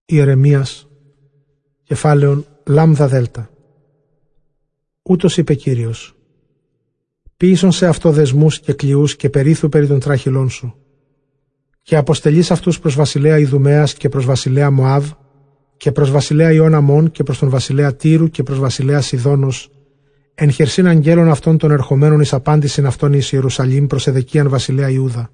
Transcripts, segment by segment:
Ιερεμίας, κεφάλαιον λάμδα δέλτα. Ούτως είπε Κύριος: Ποίησον σε αυτό δεσμούς και κλειούς και περίθου περί των τράχυλών σου, και αποστελείς αυτούς προς βασιλέα Ιδουμαίας και προς βασιλέα Μωάβ και προς βασιλέα Ιωναμών και προς τον βασιλέα Τύρου και προς βασιλέα Σιδώνος, εν χερσίν αγγέλων αυτών των ερχομένων εις απάντησιν αυτών εις Ιερουσαλήμ προς Εδεκίαν βασιλέα Ιούδα.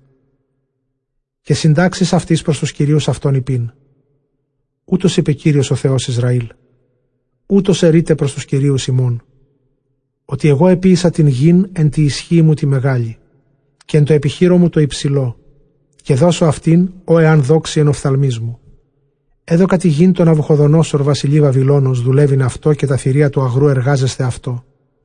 Και συντάξεις αυτής προς τους κυρίους αυτών υπήν: Ούτως είπε Κύριος ο Θεός Ισραήλ, ούτως ερείτε προς τους κυρίους ημών, ότι εγώ επίησα την γην εν τη ισχύ μου τη μεγάλη, και εν το επιχείρω μου το υψηλό, και δώσω αυτήν, ω εάν δόξει εν οφθαλμής μου. Έδωκα τη γην τον Ναβουχοδονόσορ βασιλεί Βαβυλώνος, δουλεύειν αυτό, και τα θηρία του αγρού εργάζεστε αυτό.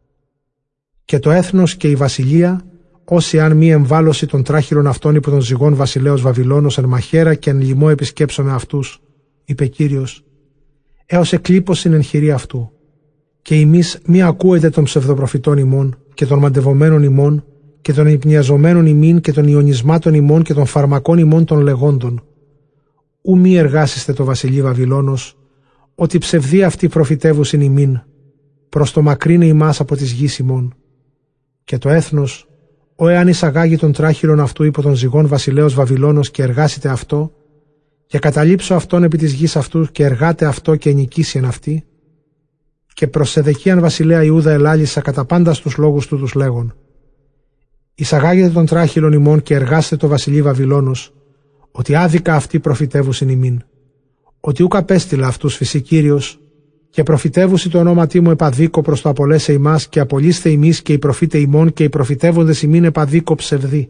Και το έθνος και η βασιλεία, όσοι αν μη εμβάλωση των τράχυλων αυτών υπό των ζυγών βασιλέως Βαβυλώνος εν μαχαίρα και εν λοιμό επισκέψομαι αυτούς, είπε Κύριος, έως εκλείπωσιν εν χειρή αυτού. Και ημείς μη ακούετε των ψευδοπροφητών ημών και των μαντευομένων ημών και των υπνιαζομένων ημίν και των ιονισμάτων ημών και των φαρμακών ημών των λεγόντων. Ου μη εργάσιστε το βασιλεί Βαβυλώνος, ότι ψευδοί αυτοί προφητεύουσιν ημίν, προς το μακρύνε ημάς από της γης ημών. Και το έθνος, ω εάν εισαγάγει των τράχυλων αυτού υπό των ζυγών βασιλέως Βαβυλώνος και εργάσετε αυτό, και καταλήψω αυτόν επί της γης αυτού και εργάτε αυτό και νικήσει εν αυτή, και προς Εδεκίαν βασιλέα Ιούδα ελάλησα κατά πάντα στους λόγους του τους λέγον: Εισαγάγετε των τράχυλων ημών και εργάστε το βασιλεί Βαβυλώνος, ότι άδικα αυτοί προφητεύουσιν ημίν, ότι ούκ απέστειλα αυτούς φυσί Κύριος, και προφητεύουσι το ονόματί μου επαδίκο προς το απολέσε ημάς, και απολύστε ημείς και οι προφήτε ημών και οι προφητεύοντες ημίν επαδίκο ψευδοί.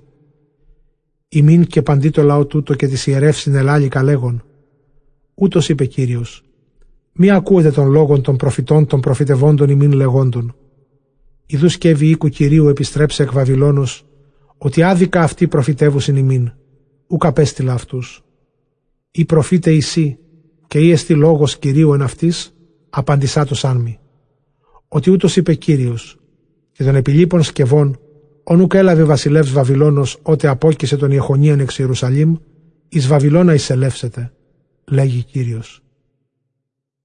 Ημίν και παντί το λαό τούτο και της ιερεύσιν ελάλικα λέγον: Ούτως είπε Κύριος, μη ακούετε των λόγων των προφητών των προφητευόντων ημίν λεγόντων. Ιδού σκεύη οίκου Κυρίου επιστρέψε εκ Βαβυλώνος, ότι άδικα αυτοί προφητεύουσιν ημίν, ούκ απέστειλα αυτούς. Ή προφήτε εσύ, και ή εστι λόγος Κυρίου εν αυτής, απαντησά το σάνμι. Ότι ούτως είπε Κύριος, και των επιλείπων σκευών, ον ουκ έλαβε βασιλεύς Βαβυλώνος, ότε απόκεισε τον Ιεχονίαν εξ Ιερουσαλήμ, εις Βαβυλώνα εισελεύσετε, λέγει Κύριος.